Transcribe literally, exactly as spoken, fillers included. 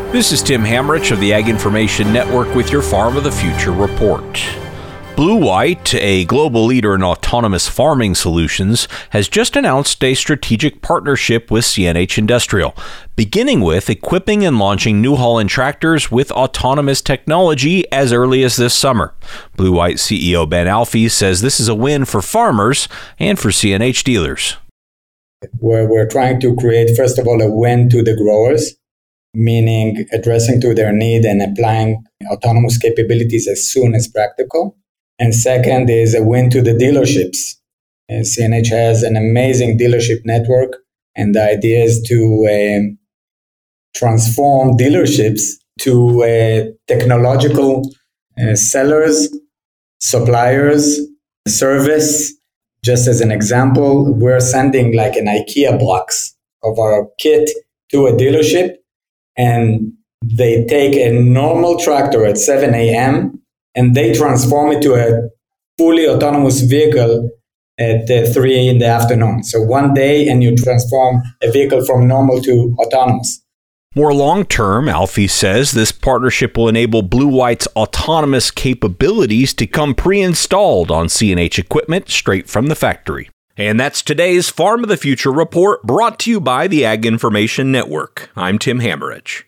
This is Tim Hammerich of the Ag Information Network with your Farm of the Future report. Blue White, a global leader in autonomous farming solutions, has just announced a strategic partnership with C N H Industrial, beginning with equipping and launching New Holland tractors with autonomous technology as early as this summer. Blue White C E O Ben Alfie says this is a win for farmers and for C N H dealers. Where we're trying to create, first of all, a win to the growers, meaning addressing to their need and applying autonomous capabilities as soon as practical. And second is a win to the dealerships. And C N H has an amazing dealership network, and the idea is to um, transform dealerships to uh, technological uh, sellers, suppliers, service. Just as an example, we're sending like an IKEA box of our kit to a dealership, and they take a normal tractor at seven a.m., and they transform it to a fully autonomous vehicle at uh, three in the afternoon. So one day, and you transform a vehicle from normal to autonomous. More long-term, Alfie says this partnership will enable Blue White's autonomous capabilities to come pre-installed on C N H equipment straight from the factory. And that's today's Farm of the Future report, brought to you by the Ag Information Network. I'm Tim Hammerich.